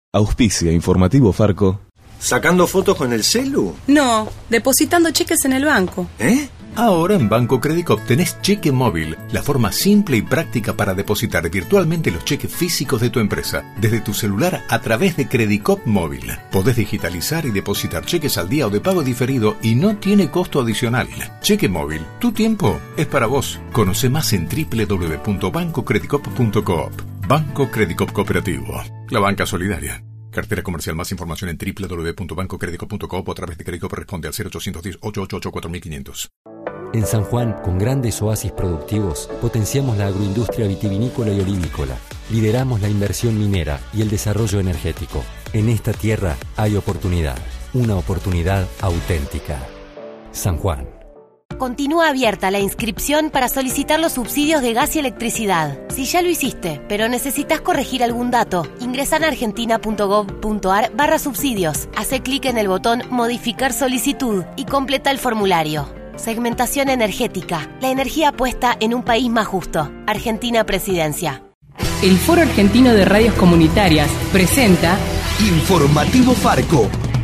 Auspicia Informativo Farco. ¿Sacando fotos con el celu? No, depositando cheques en el banco. Ahora en Banco Credicop tenés cheque móvil, la forma simple y práctica para depositar virtualmente los cheques físicos de tu empresa, desde tu celular a través de Credicop Móvil. Podés digitalizar y depositar cheques al día o de pago diferido y no tiene costo adicional. Cheque móvil, tu tiempo es para vos. Conoce más en www.bancocredicop.coop. Banco Credicop Cooperativo, la banca solidaria. Cartera comercial. Más información en www.bancocredicop.coop o a través de Credicop. Responde al 0810-888-4500. En San Juan, con grandes oasis productivos, potenciamos la agroindustria vitivinícola y olivícola. Lideramos la inversión minera y el desarrollo energético. En esta tierra hay oportunidad, una oportunidad auténtica. San Juan. Continúa abierta la inscripción para solicitar los subsidios de gas y electricidad. Si ya lo hiciste, pero necesitas corregir algún dato, ingresa en argentina.gov.ar/subsidios. Hace clic en el botón Modificar solicitud y completa el formulario. Segmentación energética. La energía puesta en un país más justo. Argentina Presidencia. El Foro Argentino de Radios Comunitarias presenta Informativo Farco.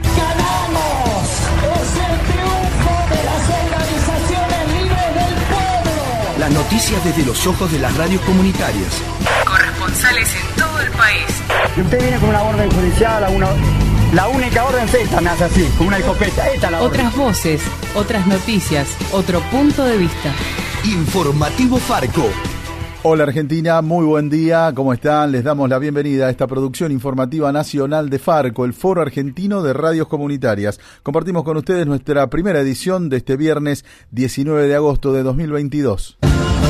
Las noticias desde los ojos de las radios comunitarias. corresponsales en todo el país. Y usted viene con una orden judicial, la única orden es esta, me hace así, con una escopeta. Esta es la orden. Otras voces, otras noticias, otro punto de vista. Informativo Farco. Hola Argentina, muy buen día, ¿cómo están? Les damos la bienvenida a esta producción informativa nacional de Farco, el Foro Argentino de Radios Comunitarias. Compartimos con ustedes nuestra primera edición de este viernes 19 de agosto de 2022.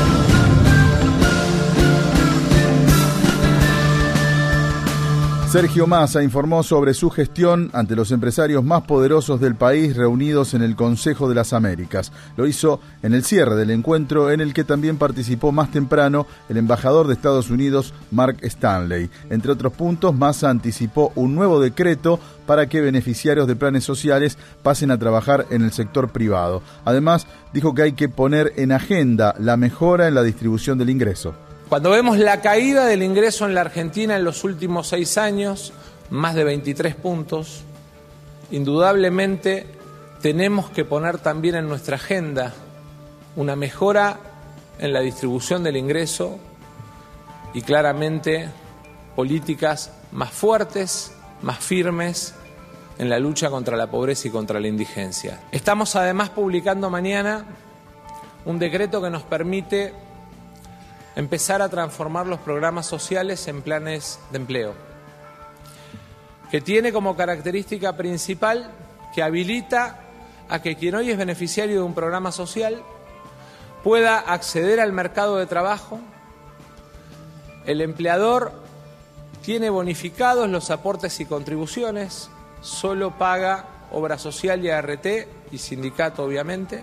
Sergio Massa informó sobre su gestión ante los empresarios más poderosos del país reunidos en el Consejo de las Américas. Lo hizo en el cierre del encuentro en el que también participó más temprano el embajador de Estados Unidos, Mark Stanley. Entre otros puntos, Massa anticipó un nuevo decreto para que beneficiarios de planes sociales pasen a trabajar en el sector privado. Además, dijo que hay que poner en agenda la mejora en la distribución del ingreso. Cuando vemos la caída del ingreso en la Argentina en los últimos 6 años, más de 23 puntos, indudablemente tenemos que poner también en nuestra agenda una mejora en la distribución del ingreso y claramente políticas más fuertes, más firmes en la lucha contra la pobreza y contra la indigencia. Estamos además publicando mañana un decreto que nos permite empezar a transformar los programas sociales en planes de empleo, que tiene como característica principal que habilita a que quien hoy es beneficiario de un programa social pueda acceder al mercado de trabajo. El empleador tiene bonificados los aportes y contribuciones, solo paga obra social y ART y sindicato, obviamente.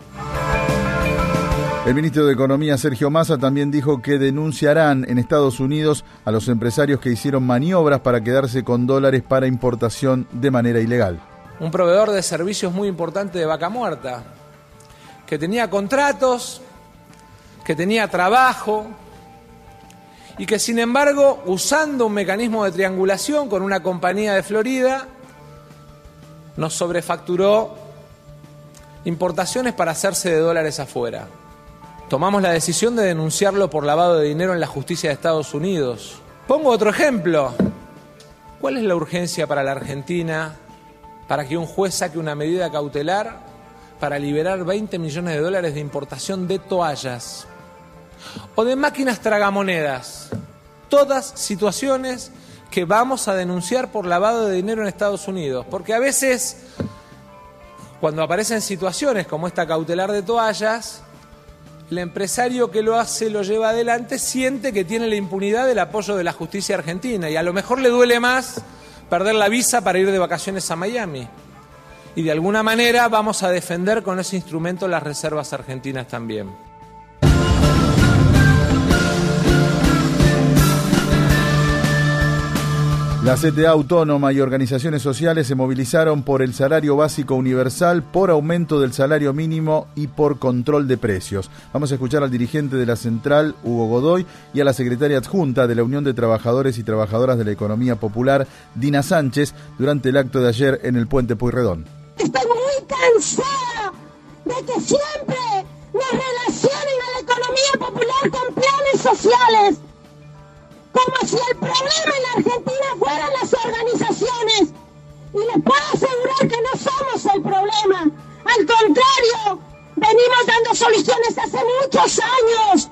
El ministro de Economía, Sergio Massa, también dijo que denunciarán en Estados Unidos a los empresarios que hicieron maniobras para quedarse con dólares para importación de manera ilegal. Un proveedor de servicios muy importante de Vaca Muerta, que tenía contratos, que tenía trabajo y que sin embargo, usando un mecanismo de triangulación con una compañía de Florida, nos sobrefacturó importaciones para hacerse de dólares afuera. Tomamos la decisión de denunciarlo por lavado de dinero en la justicia de Estados Unidos. Pongo otro ejemplo. ¿Cuál es la urgencia para la Argentina para que un juez saque una medida cautelar para liberar 20 millones de dólares de importación de toallas o de máquinas tragamonedas? Todas situaciones que vamos a denunciar por lavado de dinero en Estados Unidos. Porque a veces, cuando aparecen situaciones como esta cautelar de toallas, el empresario que lo hace, lo lleva adelante, siente que tiene la impunidad del apoyo de la justicia argentina y a lo mejor le duele más perder la visa para ir de vacaciones a Miami. Y de alguna manera vamos a defender con ese instrumento las reservas argentinas también. La CTA Autónoma y organizaciones sociales se movilizaron por el salario básico universal, por aumento del salario mínimo y por control de precios. Vamos a escuchar al dirigente de la central, Hugo Godoy, y a la secretaria adjunta de la Unión de Trabajadores y Trabajadoras de la Economía Popular, Dina Sánchez, durante el acto de ayer en el Puente Pueyrredón. Estoy muy cansada de que siempre nos relacionen a la economía popular con planes sociales. Como si el problema en la Argentina fueran las organizaciones. Y les puedo asegurar que no somos el problema. Al contrario, venimos dando soluciones hace muchos años.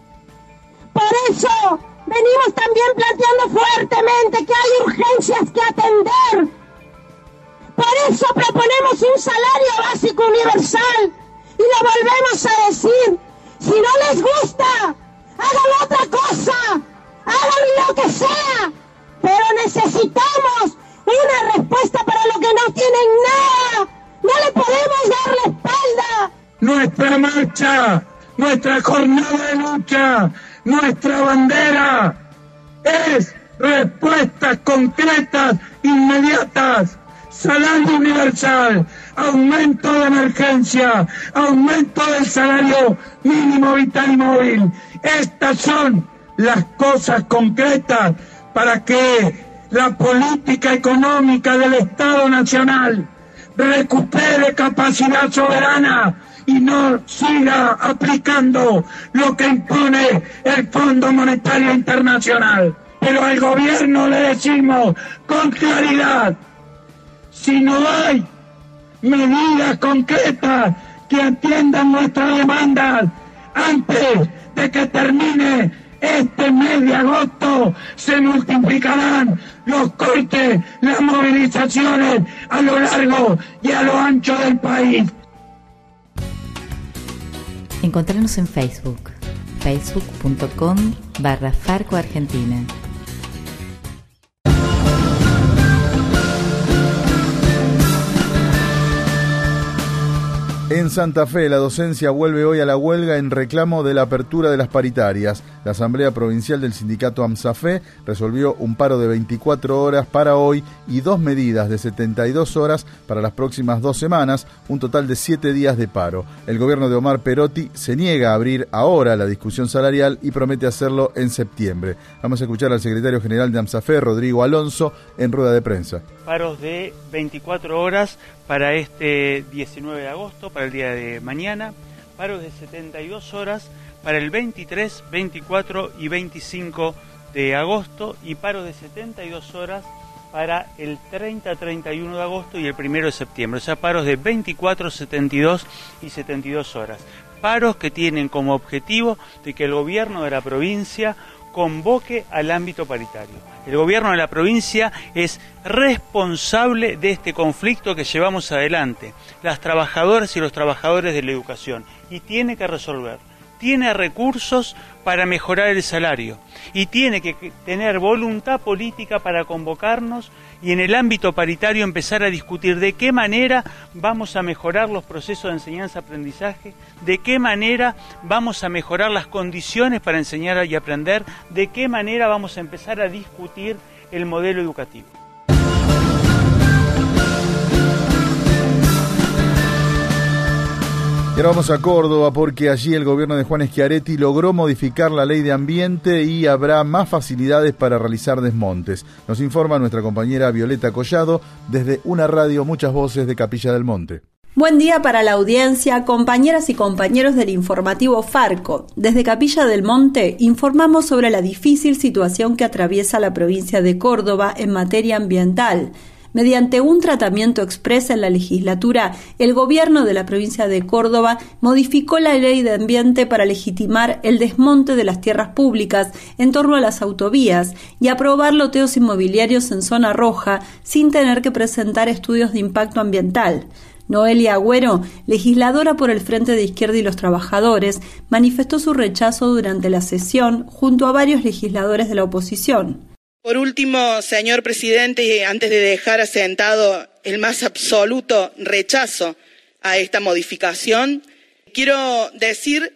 Por eso, venimos también planteando fuertemente que hay urgencias que atender. Por eso proponemos un salario básico universal. Y lo volvemos a decir. Si no les gusta, hagan otra cosa. Hagan lo que sea, pero necesitamos una respuesta para lo que no tienen nada. No le podemos dar la espalda. Nuestra marcha, nuestra jornada de lucha, nuestra bandera es respuestas concretas, inmediatas. Salario universal, aumento de emergencia, aumento del salario mínimo vital y móvil. Estas son las cosas concretas para que la política económica del Estado Nacional recupere capacidad soberana y no siga aplicando lo que impone el Fondo Monetario Internacional. Pero al gobierno le decimos con claridad, si no hay medidas concretas que atiendan nuestras demandas antes de que termine este mes de agosto, se multiplicarán los cortes, las movilizaciones a lo largo y a lo ancho del país. Encontrarnos en Facebook, facebook.com/Farco Argentina. En Santa Fe, la docencia vuelve hoy a la huelga en reclamo de la apertura de las paritarias. La Asamblea Provincial del Sindicato AMSAFE resolvió un paro de 24 horas para hoy y 2 medidas de 72 horas para las próximas 2 semanas, un total de 7 días de paro. El gobierno de Omar Perotti se niega a abrir ahora la discusión salarial y promete hacerlo en septiembre. Vamos a escuchar al secretario general de AMSAFE, Rodrigo Alonso, en rueda de prensa. Paros de 24 horas para este 19 de agosto, para el día de mañana, paros de 72 horas para el 23, 24 y 25 de agosto y paros de 72 horas para el 30, 31 de agosto y el 1 de septiembre, o sea, paros de 24, 72 y 72 horas. Paros que tienen como objetivo de que el gobierno de la provincia convoque al ámbito paritario. El gobierno de la provincia es responsable de este conflicto que llevamos adelante, las trabajadoras y los trabajadores de la educación, y tiene que resolver. Tiene recursos para mejorar el salario y tiene que tener voluntad política para convocarnos y en el ámbito paritario empezar a discutir de qué manera vamos a mejorar los procesos de enseñanza-aprendizaje, de qué manera vamos a mejorar las condiciones para enseñar y aprender, de qué manera vamos a empezar a discutir el modelo educativo. Y ahora vamos a Córdoba porque allí el gobierno de Juan Schiaretti logró modificar la ley de ambiente y habrá más facilidades para realizar desmontes. Nos informa nuestra compañera Violeta Collado desde una radio Muchas Voces de Capilla del Monte. Buen día para la audiencia, compañeras y compañeros del informativo Farco. Desde Capilla del Monte informamos sobre la difícil situación que atraviesa la provincia de Córdoba en materia ambiental. Mediante un tratamiento exprés en la legislatura, el gobierno de la provincia de Córdoba modificó la ley de ambiente para legitimar el desmonte de las tierras públicas en torno a las autovías y aprobar loteos inmobiliarios en zona roja sin tener que presentar estudios de impacto ambiental. Noelia Agüero, legisladora por el Frente de Izquierda y los Trabajadores, manifestó su rechazo durante la sesión junto a varios legisladores de la oposición. Por último, señor presidente, y antes de dejar asentado el más absoluto rechazo a esta modificación, quiero decir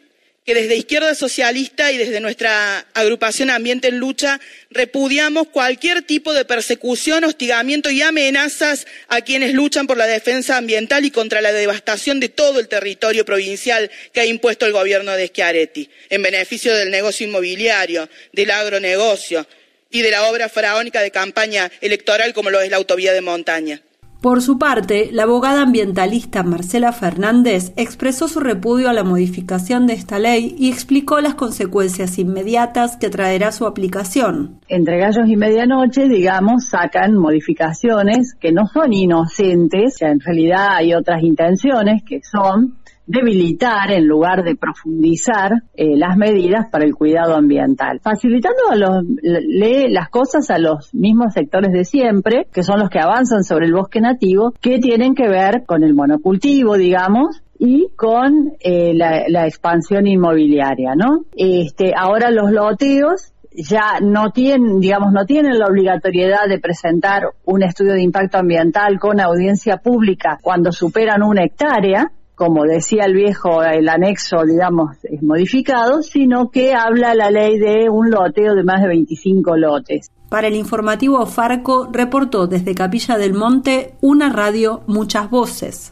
que desde Izquierda Socialista y desde nuestra agrupación Ambiente en Lucha repudiamos cualquier tipo de persecución, hostigamiento y amenazas a quienes luchan por la defensa ambiental y contra la devastación de todo el territorio provincial que ha impuesto el gobierno de Schiaretti, en beneficio del negocio inmobiliario, del agronegocio y de la obra faraónica de campaña electoral como lo es la autovía de montaña. Por su parte, la abogada ambientalista Marcela Fernández expresó su repudio a la modificación de esta ley y explicó las consecuencias inmediatas que traerá su aplicación. Entre gallos y medianoche, digamos, sacan modificaciones que no son inocentes, en realidad hay otras intenciones que son debilitar en lugar de profundizar las medidas para el cuidado ambiental, facilitando las cosas a los mismos sectores de siempre, que son los que avanzan sobre el bosque nativo, que tienen que ver con el monocultivo, digamos, y con la expansión inmobiliaria, ¿no? Ahora los loteos ya no tienen la obligatoriedad de presentar un estudio de impacto ambiental con audiencia pública cuando superan 1 hectárea, como decía el anexo, digamos, es modificado, sino que habla la ley de un loteo de más de 25 lotes. Para el informativo Farco, reportó desde Capilla del Monte, una radio, muchas voces.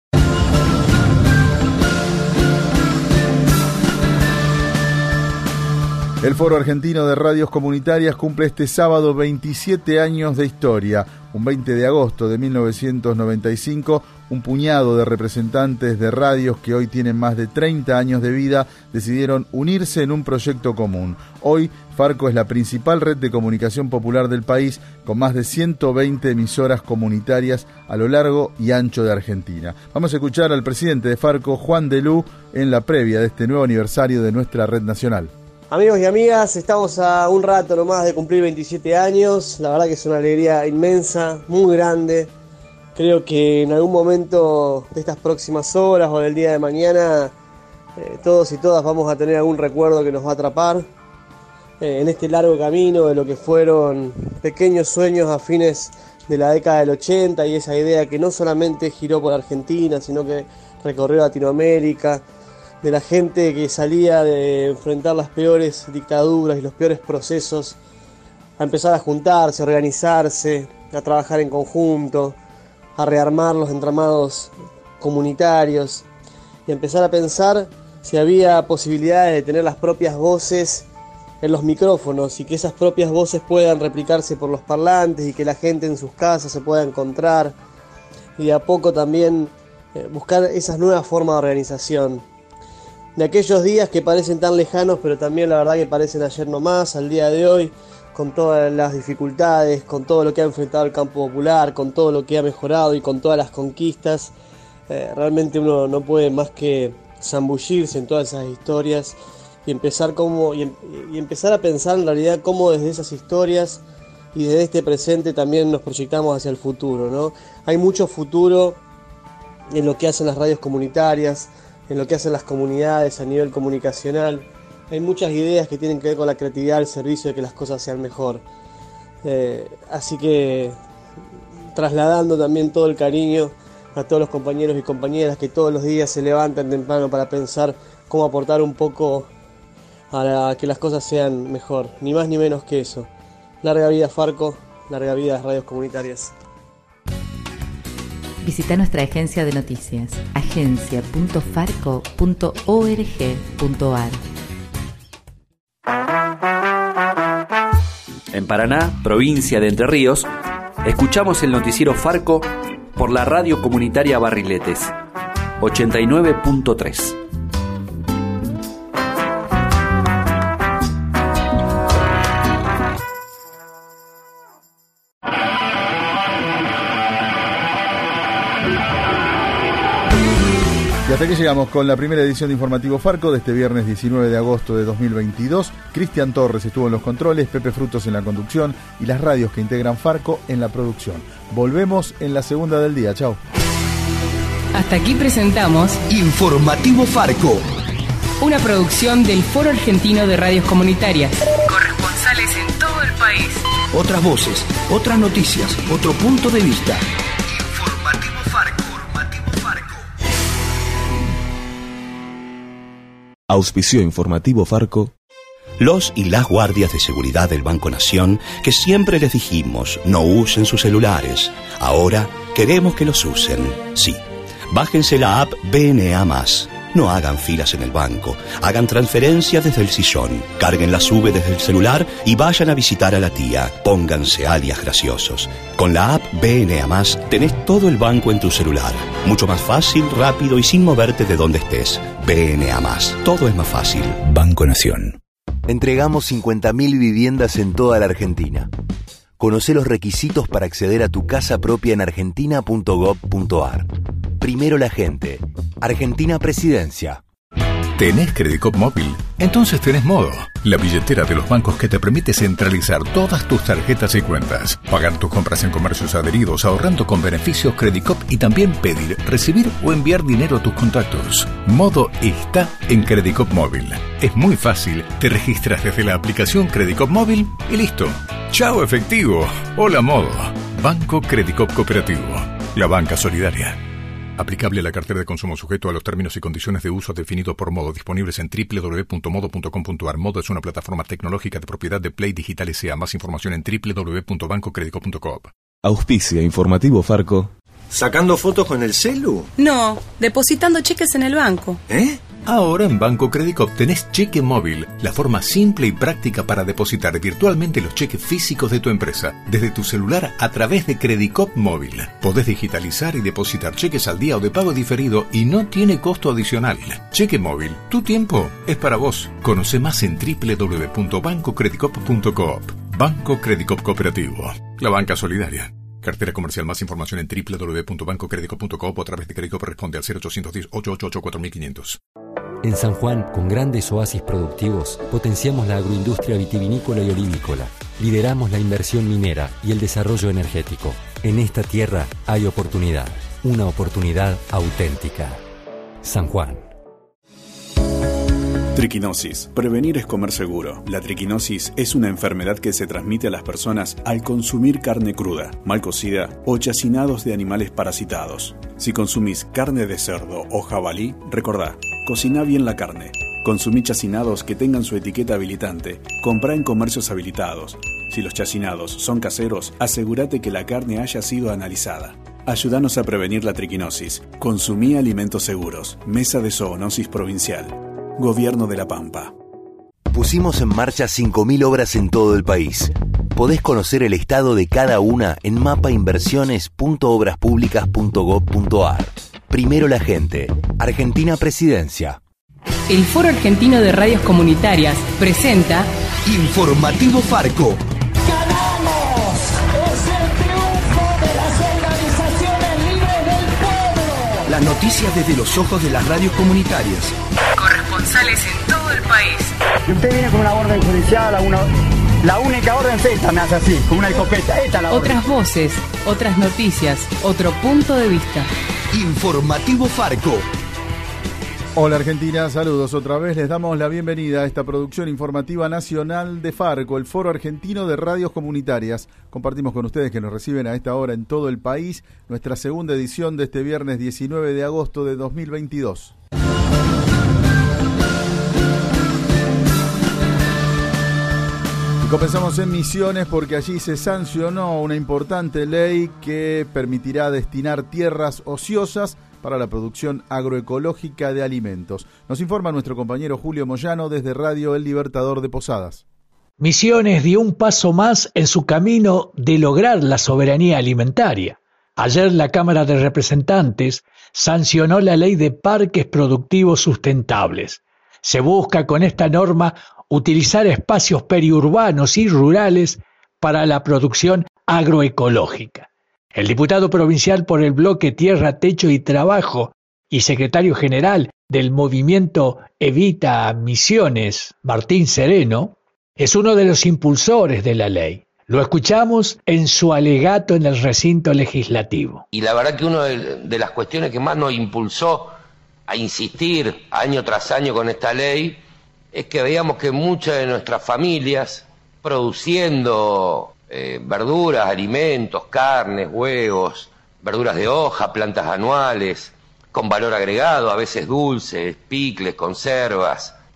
El Foro Argentino de Radios Comunitarias cumple este sábado 27 años de historia. Un 20 de agosto de 1995, un puñado de representantes de radios que hoy tienen más de 30 años de vida decidieron unirse en un proyecto común. Hoy, Farco es la principal red de comunicación popular del país, con más de 120 emisoras comunitarias a lo largo y ancho de Argentina. Vamos a escuchar al presidente de Farco, Juan Delú, en la previa de este nuevo aniversario de nuestra red nacional. Amigos y amigas, estamos a un rato nomás de cumplir 27 años, la verdad que es una alegría inmensa, muy grande. Creo que en algún momento de estas próximas horas o del día de mañana, todos y todas vamos a tener algún recuerdo que nos va a atrapar en este largo camino de lo que fueron pequeños sueños a fines de la década del 80 y esa idea que no solamente giró por Argentina, sino que recorrió Latinoamérica, de la gente que salía de enfrentar las peores dictaduras y los peores procesos, a empezar a juntarse, a organizarse, a trabajar en conjunto, a rearmar los entramados comunitarios y a empezar a pensar si había posibilidades de tener las propias voces en los micrófonos y que esas propias voces puedan replicarse por los parlantes y que la gente en sus casas se pueda encontrar y de a poco también buscar esas nuevas formas de organización. De aquellos días que parecen tan lejanos, pero también la verdad que parecen ayer nomás, al día de hoy, con todas las dificultades, con todo lo que ha enfrentado el campo popular, con todo lo que ha mejorado y con todas las conquistas, realmente uno no puede más que zambullirse en todas esas historias y empezar a pensar en realidad cómo desde esas historias y desde este presente también nos proyectamos hacia el futuro, ¿no? Hay mucho futuro en lo que hacen las radios comunitarias, en lo que hacen las comunidades a nivel comunicacional. Hay muchas ideas que tienen que ver con la creatividad al servicio de que las cosas sean mejor. Así que trasladando también todo el cariño a todos los compañeros y compañeras que todos los días se levantan temprano para pensar cómo aportar un poco a que las cosas sean mejor. Ni más ni menos que eso. Larga vida Farco, larga vida las radios comunitarias. Visita nuestra agencia de noticias, agencia.farco.org.ar. En Paraná, provincia de Entre Ríos, escuchamos el noticiero Farco por la radio comunitaria Barriletes, 89.3. Y hasta aquí llegamos con la primera edición de Informativo Farco de este viernes 19 de agosto de 2022. Cristian Torres estuvo en los controles, Pepe Frutos en la conducción y las radios que integran Farco en la producción. Volvemos en la segunda del día. Chao. Hasta aquí presentamos Informativo Farco, una producción del Foro Argentino de Radios Comunitarias. Corresponsales en todo el país. Otras voces, otras noticias, otro punto de vista. Auspicio informativo Farco. Los y las guardias de seguridad del Banco Nación, que siempre les dijimos no usen sus celulares, ahora queremos que los usen. Sí, bájense la app BNA+. No hagan filas en el banco, hagan transferencias desde el sillón, carguen la SUBE desde el celular y vayan a visitar a la tía. Pónganse alias graciosos. Con la app BNA+, tenés todo el banco en tu celular. Mucho más fácil, rápido y sin moverte de donde estés. BNA+, todo es más fácil. Banco Nación. Entregamos 50.000 viviendas en toda la Argentina. Conocé los requisitos para acceder a tu casa propia en argentina.gov.ar. Primero la gente. Argentina Presidencia. ¿Tenés Credicop Móvil? Entonces tenés Modo, la billetera de los bancos que te permite centralizar todas tus tarjetas y cuentas, pagar tus compras en comercios adheridos, ahorrando con beneficios Credicop y también pedir, recibir o enviar dinero a tus contactos. Modo está en Credicop Móvil. Es muy fácil, te registras desde la aplicación Credicop Móvil y listo. ¡Chao efectivo! Hola Modo. Banco Credicop Cooperativo. La banca solidaria. Aplicable a la cartera de consumo sujeto a los términos y condiciones de uso definidos por Modo, disponibles en www.modo.com.ar. Modo es una plataforma tecnológica de propiedad de Play Digital S.A. Más información en www.bancocredico.com. Auspicia informativo Farco. ¿Sacando fotos con el celu? No, depositando cheques en el banco. Ahora en Banco Credicop tenés Cheque Móvil, la forma simple y práctica para depositar virtualmente los cheques físicos de tu empresa desde tu celular a través de Credicop Móvil. Podés digitalizar y depositar cheques al día o de pago diferido y no tiene costo adicional. Cheque Móvil, tu tiempo es para vos. Conoce más en www.bancocredicop.coop. Banco Credicop Cooperativo, la banca solidaria. Cartera comercial. Más información en www.bancocredico.coop o a través de Credicop. Responde al 0810-888-4500. En San Juan, con grandes oasis productivos, potenciamos la agroindustria vitivinícola y olivícola. Lideramos la inversión minera y el desarrollo energético. En esta tierra hay oportunidad, una oportunidad auténtica. San Juan. Triquinosis. Prevenir es comer seguro. La triquinosis es una enfermedad que se transmite a las personas al consumir carne cruda, mal cocida o chacinados de animales parasitados. Si consumís carne de cerdo o jabalí, recordá, cociná bien la carne. Consumí chacinados que tengan su etiqueta habilitante. Comprá en comercios habilitados. Si los chacinados son caseros, asegúrate que la carne haya sido analizada. Ayúdanos a prevenir la triquinosis. Consumí alimentos seguros. Mesa de Zoonosis Provincial. Gobierno de La Pampa. Pusimos en marcha 5.000 obras en todo el país. Podés conocer el estado de cada una en mapainversiones.obraspublicas.gov.ar. Primero la gente. Argentina Presidencia. El Foro Argentino de Radios Comunitarias presenta Informativo Farco. ¡Ganamos! ¡Es el triunfo de las organizaciones libres del pueblo! Las noticias desde los ojos de las radios comunitarias. Corresponsales en todo el país. Y usted viene con una orden judicial, la única orden es esta, me hace así, con una escopeta. Esta es la orden. Otras voces, otras noticias, otro punto de vista. Informativo Farco. Hola Argentina, saludos otra vez. Les damos la bienvenida a esta producción informativa nacional de Farco, el Foro Argentino de Radios Comunitarias. Compartimos con ustedes que nos reciben a esta hora en todo el país nuestra segunda edición de este viernes 19 de agosto de 2022. Y comenzamos en Misiones porque allí se sancionó una importante ley que permitirá destinar tierras ociosas para la producción agroecológica de alimentos. Nos informa nuestro compañero Julio Moyano desde Radio El Libertador de Posadas. Misiones dio un paso más en su camino de lograr la soberanía alimentaria. Ayer la Cámara de Representantes sancionó la Ley de Parques Productivos Sustentables. Se busca con esta norma utilizar espacios periurbanos y rurales para la producción agroecológica. El diputado provincial por el bloque Tierra, Techo y Trabajo y secretario general del movimiento Evita Misiones, Martín Sereno, es uno de los impulsores de la ley. Lo escuchamos en su alegato en el recinto legislativo. Y la verdad que una de las cuestiones que más nos impulsó a insistir año tras año con esta ley es que veíamos que muchas de nuestras familias, produciendo verduras, alimentos, carnes, huevos, verduras de hoja, plantas anuales, con valor agregado, a veces dulces, picles, conservas,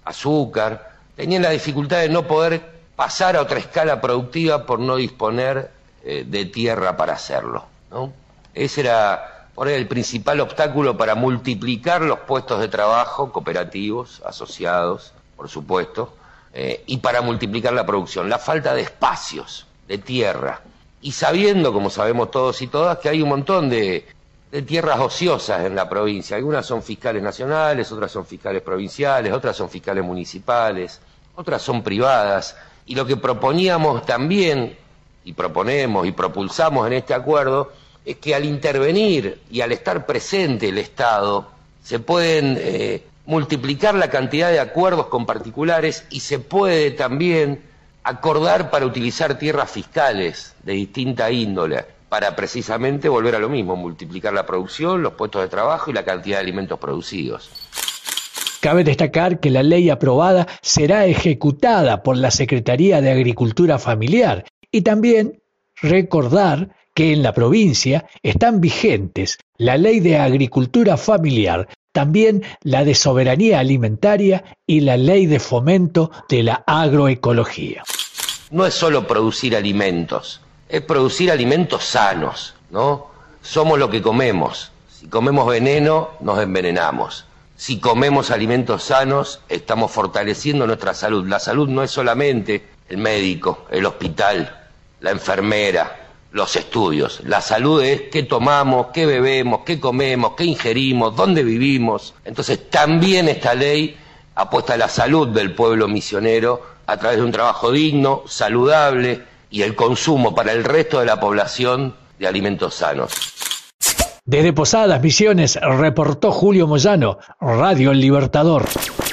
azúcar, tenían la dificultad de no poder pasar a otra escala productiva por no disponer de tierra para hacerlo, ¿no? Ese era por ahí el principal obstáculo para multiplicar los puestos de trabajo cooperativos, asociados, por supuesto, y para multiplicar la producción, la falta de espacios, de tierra, y sabiendo, como sabemos todos y todas, que hay un montón de tierras ociosas en la provincia. Algunas son fiscales nacionales, otras son fiscales provinciales, otras son fiscales municipales, otras son privadas, y lo que proponíamos también, y proponemos y propulsamos en este acuerdo, es que al intervenir y al estar presente el Estado, se pueden multiplicar la cantidad de acuerdos con particulares y se puede también acordar para utilizar tierras fiscales de distinta índole, para precisamente volver a lo mismo, multiplicar la producción, los puestos de trabajo y la cantidad de alimentos producidos. Cabe destacar que la ley aprobada será ejecutada por la Secretaría de Agricultura Familiar y también recordar que en la provincia están vigentes la Ley de Agricultura Familiar, también la de Soberanía Alimentaria y la Ley de Fomento de la Agroecología. No es solo producir alimentos, es producir alimentos sanos, ¿no? Somos lo que comemos. Si comemos veneno, nos envenenamos. Si comemos alimentos sanos, estamos fortaleciendo nuestra salud. La salud no es solamente el médico, el hospital, la enfermera, los estudios. La salud es qué tomamos, qué bebemos, qué comemos, qué ingerimos, dónde vivimos. Entonces también esta ley apuesta a la salud del pueblo misionero a través de un trabajo digno, saludable y el consumo para el resto de la población de alimentos sanos. Desde Posadas Misiones reportó Julio Moyano, Radio El Libertador.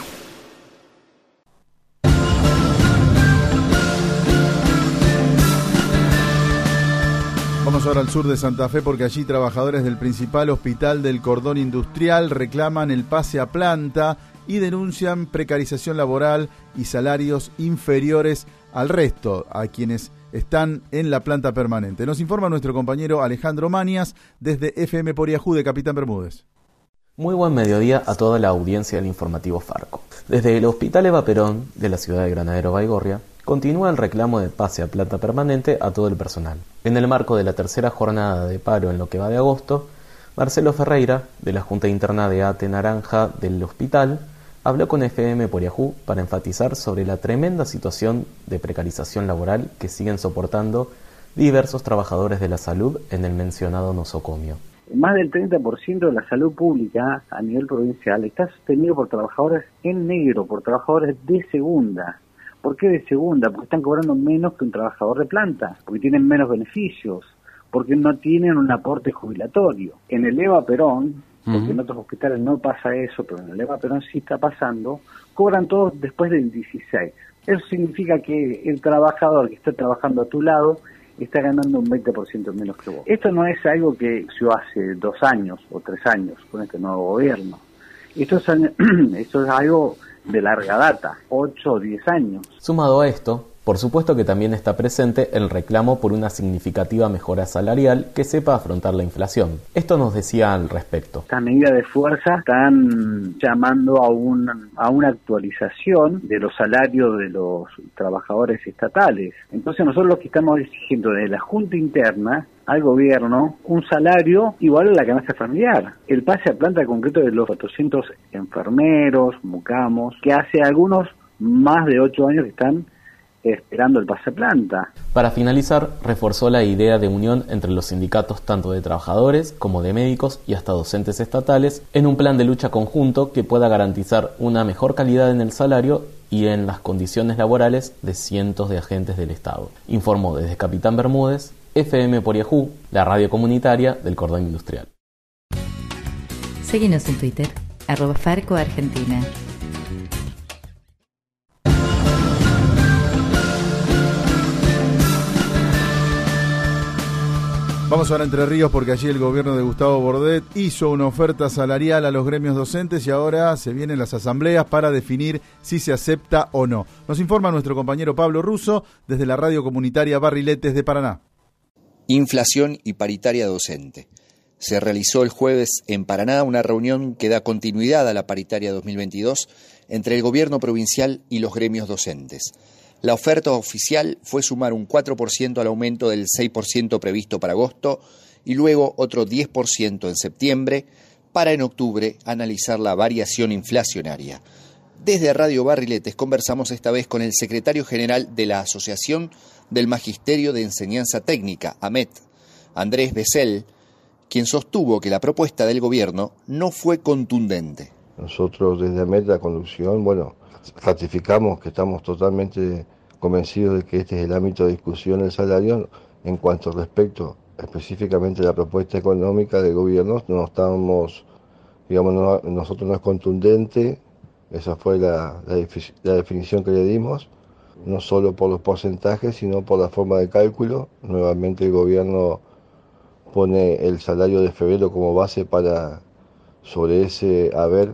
Vamos ahora al sur de Santa Fe porque allí trabajadores del principal hospital del cordón industrial reclaman el pase a planta y denuncian precarización laboral y salarios inferiores al resto, a quienes están en la planta permanente. Nos informa nuestro compañero Alejandro Manias desde FM Poriajú de Capitán Bermúdez. Muy buen mediodía a toda la audiencia del informativo Farco. Desde el Hospital Eva Perón de la ciudad de Granadero Baigorria, continúa el reclamo de pase a planta permanente a todo el personal. En el marco de la tercera jornada de paro en lo que va de agosto, Marcelo Ferreira, de la Junta Interna de ATE Naranja del hospital, habló con FM Poriajú para enfatizar sobre la tremenda situación de precarización laboral que siguen soportando diversos trabajadores de la salud en el mencionado nosocomio. Más del 30% de la salud pública a nivel provincial está sostenido por trabajadores en negro, por trabajadores de segunda. ¿Por qué de segunda? Porque están cobrando menos que un trabajador de planta, porque tienen menos beneficios, porque no tienen un aporte jubilatorio. En el Eva Perón, porque en otros hospitales no pasa eso, pero en el Eva Perón sí está pasando, cobran todos después del 16. Eso significa que el trabajador que está trabajando a tu lado está ganando un 20% menos que vos. Esto no es algo que se hace 2 años o 3 años con este nuevo gobierno. Esto es algo de larga data, 8 o 10 años. Sumado a esto, por supuesto que también está presente el reclamo por una significativa mejora salarial que sepa afrontar la inflación. Esto nos decía al respecto. Estas medidas de fuerza están llamando a una actualización de los salarios de los trabajadores estatales. Entonces nosotros lo que estamos exigiendo desde la Junta Interna al gobierno un salario igual a la canasta familiar. El pase a planta concreto de los 400 enfermeros, mucamos, que hace algunos más de 8 años que están esperando el pase a planta. Para finalizar, reforzó la idea de unión entre los sindicatos tanto de trabajadores como de médicos y hasta docentes estatales en un plan de lucha conjunto que pueda garantizar una mejor calidad en el salario y en las condiciones laborales de cientos de agentes del Estado. Informó desde Capitán Bermúdez, FM Poriajú, la radio comunitaria del cordón industrial. Seguinos en Twitter, @FarcoArgentina. Vamos ahora a Entre Ríos porque allí el gobierno de Gustavo Bordet hizo una oferta salarial a los gremios docentes y ahora se vienen las asambleas para definir si se acepta o no. Nos informa nuestro compañero Pablo Russo desde la radio comunitaria Barriletes de Paraná. Inflación y paritaria docente. Se realizó el jueves en Paraná una reunión que da continuidad a la paritaria 2022 entre el gobierno provincial y los gremios docentes. La oferta oficial fue sumar un 4% al aumento del 6% previsto para agosto y luego otro 10% en septiembre, para en octubre analizar la variación inflacionaria. Desde Radio Barriletes conversamos esta vez con el secretario general de la Asociación del Magisterio de Enseñanza Técnica, AMET, Andrés Becel, quien sostuvo que la propuesta del gobierno no fue contundente. Nosotros desde AMET, la conducción, ratificamos que estamos totalmente convencidos de que este es el ámbito de discusión del salario. En cuanto respecto específicamente a la propuesta económica del gobierno, nosotros no es contundente. Esa fue la definición que le dimos, no solo por los porcentajes, sino por la forma de cálculo. Nuevamente el gobierno pone el salario de febrero como base para, sobre ese haber,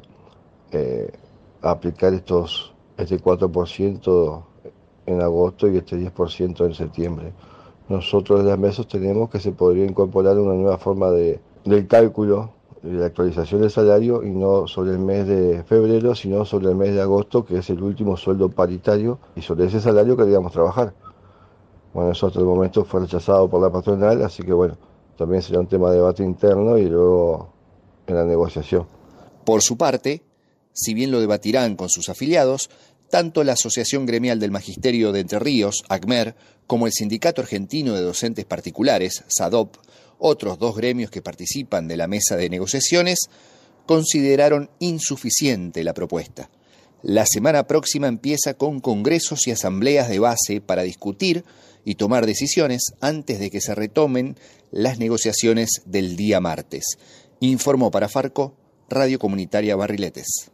aplicar este 4% en agosto y este 10% en septiembre. Nosotros en las mesas tenemos que se podría incorporar una nueva forma del cálculo de la actualización del salario, y no sobre el mes de febrero, sino sobre el mes de agosto, que es el último sueldo paritario, y sobre ese salario queríamos trabajar. Eso hasta el momento fue rechazado por la patronal, así que también será un tema de debate interno y luego en la negociación. Por su parte, si bien lo debatirán con sus afiliados, tanto la Asociación Gremial del Magisterio de Entre Ríos, ACMER, como el Sindicato Argentino de Docentes Particulares, SADOP, otros dos gremios que participan de la mesa de negociaciones, consideraron insuficiente la propuesta. La semana próxima empieza con congresos y asambleas de base para discutir y tomar decisiones antes de que se retomen las negociaciones del día martes. Informó para Farco, Radio Comunitaria Barriletes.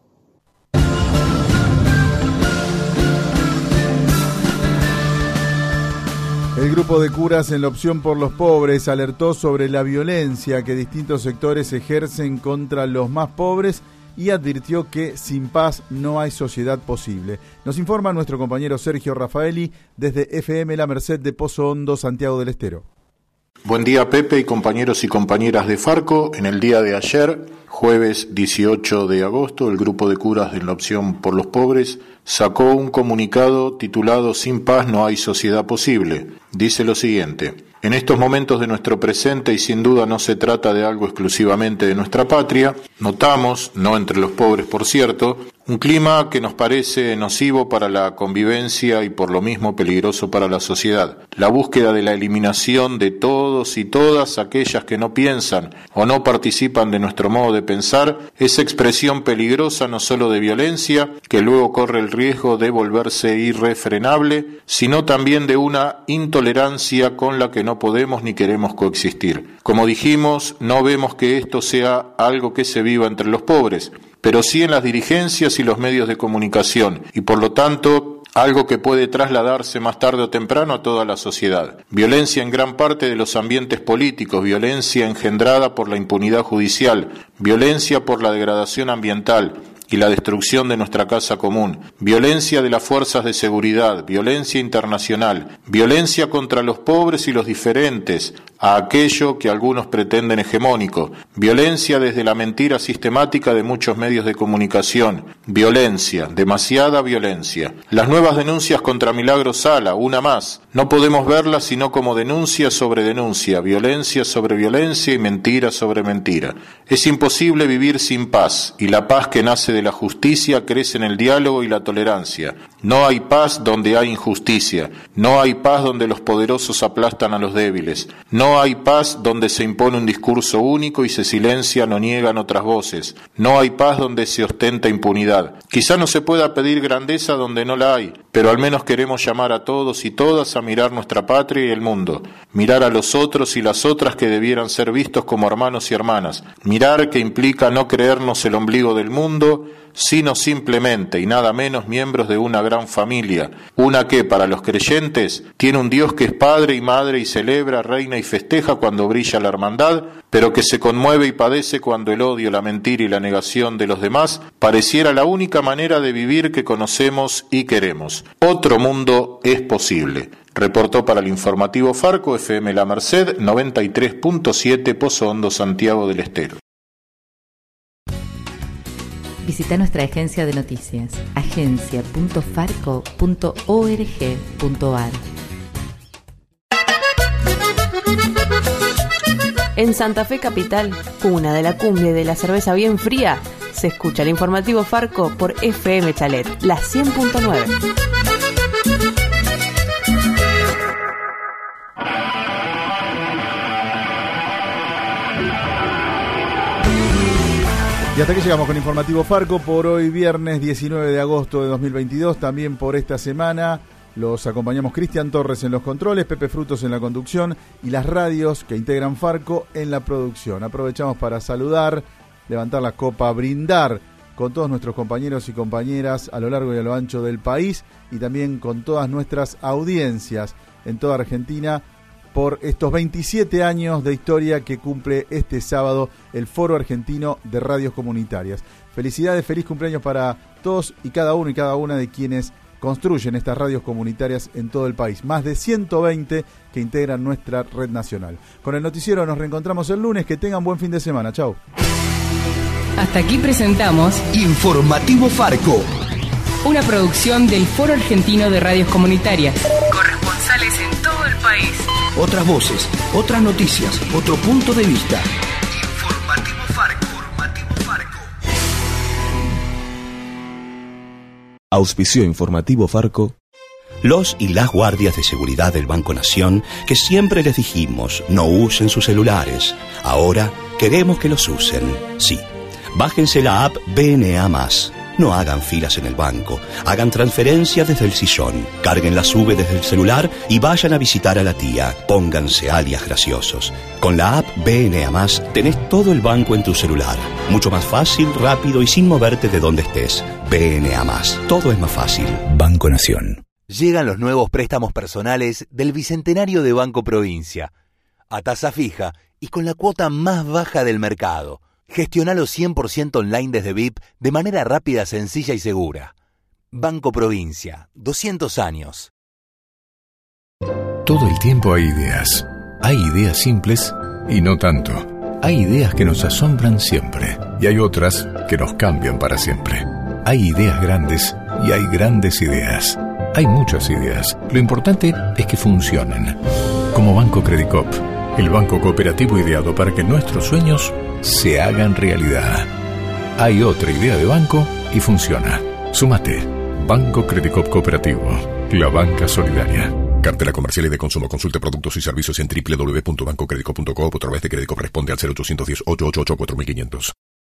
El grupo de curas en la Opción por los Pobres alertó sobre la violencia que distintos sectores ejercen contra los más pobres y advirtió que sin paz no hay sociedad posible. Nos informa nuestro compañero Sergio Rafaeli desde FM La Merced de Pozo Hondo, Santiago del Estero. Buen día, Pepe y compañeros y compañeras de Farco. En el día de ayer, jueves 18 de agosto, el grupo de curas de la Opción por los Pobres sacó un comunicado titulado «Sin paz no hay sociedad posible». Dice lo siguiente: en estos momentos de nuestro presente, y sin duda no se trata de algo exclusivamente de nuestra patria, notamos, no entre los pobres por cierto, un clima que nos parece nocivo para la convivencia y por lo mismo peligroso para la sociedad. La búsqueda de la eliminación de todos y todas aquellas que no piensan o no participan de nuestro modo de pensar es expresión peligrosa no solo de violencia, que luego corre el riesgo de volverse irrefrenable, sino también de una intolerancia con la que no podemos ni queremos coexistir. Como dijimos, no vemos que esto sea algo que se viva entre los pobres, pero sí en las dirigencias y los medios de comunicación, y por lo tanto algo que puede trasladarse más tarde o temprano a toda la sociedad. Violencia en gran parte de los ambientes políticos, violencia engendrada por la impunidad judicial, violencia por la degradación ambiental y la destrucción de nuestra casa común, violencia de las fuerzas de seguridad, violencia internacional, violencia contra los pobres y los diferentes, a aquello que algunos pretenden hegemónico, violencia desde la mentira sistemática de muchos medios de comunicación, violencia, demasiada violencia. Las nuevas denuncias contra Milagro Sala, una más, no podemos verlas sino como denuncia sobre denuncia, violencia sobre violencia y mentira sobre mentira. Es imposible vivir sin paz, y la paz que nace de la justicia crece en el diálogo y la tolerancia. No hay paz donde hay injusticia, no hay paz donde los poderosos aplastan a los débiles, no hay paz donde se impone un discurso único y se silencian o niegan otras voces, no hay paz donde se ostenta impunidad. Quizá no se pueda pedir grandeza donde no la hay, pero al menos queremos llamar a todos y todas a mirar nuestra patria y el mundo, mirar a los otros y las otras que debieran ser vistos como hermanos y hermanas, mirar que implica no creernos el ombligo del mundo, sino simplemente y nada menos miembros de una gran familia, una que para los creyentes tiene un Dios que es padre y madre y celebra, reina y festeja cuando brilla la hermandad, pero que se conmueve y padece cuando el odio, la mentira y la negación de los demás pareciera la única manera de vivir que conocemos y queremos. Otro mundo es posible. Reportó para el informativo Farco, FM La Merced, 93.7, Pozo Hondo, Santiago del Estero. Visita nuestra agencia de noticias, agencia.farco.org.ar. En Santa Fe Capital, cuna de la cumbia y de la cerveza bien fría, se escucha el informativo Farco por FM Chalet, la 100.9. Y hasta aquí llegamos con Informativo Farco por hoy, viernes 19 de agosto de 2022. También por esta semana los acompañamos Cristian Torres en los controles, Pepe Frutos en la conducción y las radios que integran Farco en la producción. Aprovechamos para saludar, levantar la copa, brindar con todos nuestros compañeros y compañeras a lo largo y a lo ancho del país y también con todas nuestras audiencias en toda Argentina por estos 27 años de historia que cumple este sábado el Foro Argentino de Radios Comunitarias. Felicidades, feliz cumpleaños para todos y cada uno y cada una de quienes construyen estas radios comunitarias en todo el país. Más de 120 que integran nuestra red nacional. Con el noticiero nos reencontramos el lunes. Que tengan buen fin de semana. Chau. Hasta aquí presentamos Informativo Farco, una producción del Foro Argentino de Radios Comunitarias. Corresponsales en todo el país. otras voces, otras noticias, otro punto de vista. Informativo Farco. Auspició Informativo Farco. Los y las guardias de seguridad del Banco Nación, que siempre les dijimos no usen sus celulares, ahora queremos que los usen. Sí, bájense la app BNA+. No hagan filas en el banco, hagan transferencias desde el sillón, carguen la SUBE desde el celular y vayan a visitar a la tía. Pónganse alias graciosos. Con la app BNA+, tenés todo el banco en tu celular. Mucho más fácil, rápido y sin moverte de donde estés. BNA+, todo es más fácil. Banco Nación. Llegan los nuevos préstamos personales del Bicentenario de Banco Provincia. A tasa fija y con la cuota más baja del mercado. Gestionalo 100% online desde VIP de manera rápida, sencilla y segura. Banco Provincia, 200 años. Todo el tiempo hay ideas. Hay ideas simples y no tanto. Hay ideas que nos asombran siempre y hay otras que nos cambian para siempre. Hay ideas grandes y hay grandes ideas. Hay muchas ideas. Lo importante es que funcionen. Como Banco Credicop, el banco cooperativo ideado para que nuestros sueños se hagan realidad. Hay otra idea de banco y funciona. Súmate. Banco Credicop Cooperativo. La banca solidaria. Cartela comercial y de consumo. Consulte productos y servicios en www.bancocredicop.coop o a través de Credicop. Responde al 0810 888 4500.